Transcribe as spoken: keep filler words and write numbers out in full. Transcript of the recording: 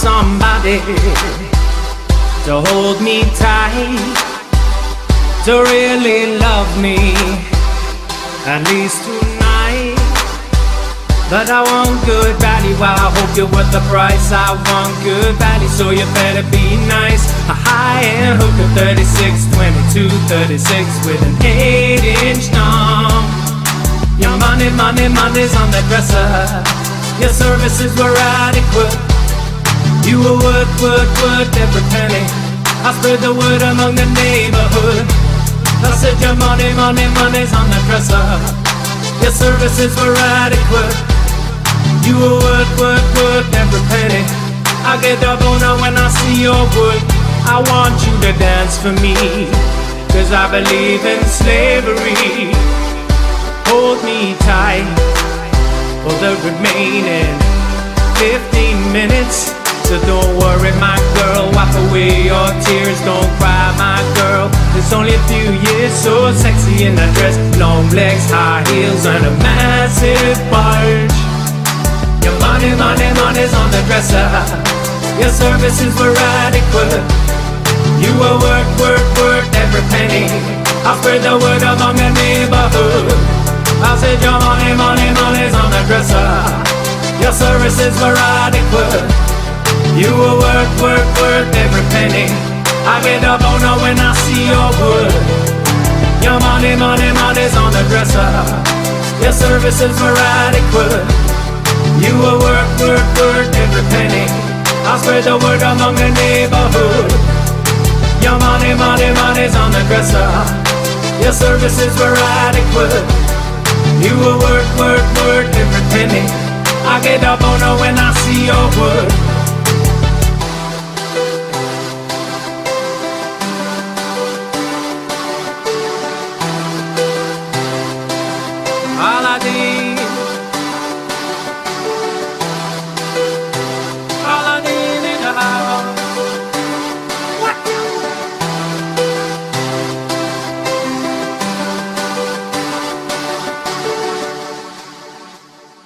somebody to hold me tight, to really love me, at least tonight. But I want good value, I hope you're worth the price. I want good value, so you better be nice. A high-end hooker, thirty-six, twenty-two, thirty-six with an eight inch thumb. Your money, money, money's on the dresser. Your services were adequate. You were worth, worth, worth every penny. I spread the word among the neighborhood. I said your money, money, money's on the dresser. Your services were adequate. You were worth, worth, worth every penny. I get the boner when I see your wood. I want you to dance for me, cause I believe in slavery. Hold me tight for the remaining fifteen minutes. So don't worry, my girl, wipe away your tears. Don't cry, my girl, it's only a few years. So sexy in that dress, long legs, high heels, and a massive bulge. Your money, money, money's on the dresser. Your services were adequate. You were worth, worth, worth every penny. I spread the word among the neighborhood. I said your money, money, money's on the dresser. Your services were adequate. You were worth, worth, worth every penny. I get a boner when I see your wood. Your money, money, money's on the dresser. Your services were adequate. You were worth, worth, worth every penny. I spread the word among the neighborhood. Your money, money, money's on the dresser. Your services were adequate. You were worth, worth, worth every penny. I get a boner when I see your wood.